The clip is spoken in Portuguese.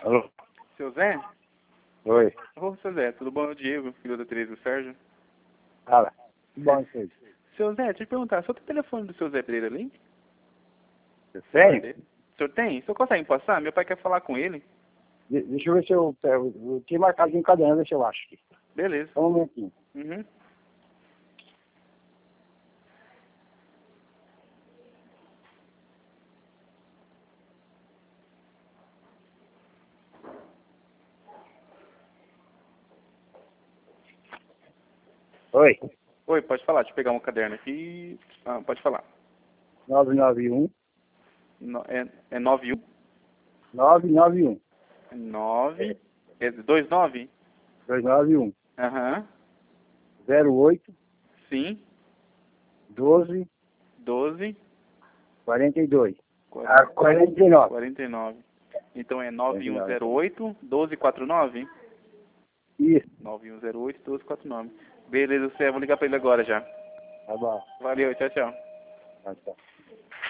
Alô? Seu Zé? Oi. Ô, seu Zé, tudo bom? É o Diego, filho da Tereza e do Sérgio. Fala. Bom, isso aí. Seu Zé, deixa eu te perguntar, só tem o telefone do seu Zé Pereira ali? Sério? O senhor tem? O senhor consegue me passar? Meu pai quer falar com ele. Deixa eu ver se eu tinha marcado em caderno, deixa eu acho aqui. Beleza. Só um momentinho. Uhum. Oi. Oi, pode falar. Deixa eu pegar um caderno aqui. Ah, pode falar. 991 É 91? 991 É 9... É 29? 291 Aham. 08 Sim. 12 12... 42. 40, 49. 49. Então é 49. 9108 1249? Isso. 9108 1249. Beleza, Zé, vou ligar pra ele agora já. Tá bom. Valeu, tchau, tchau. Tá.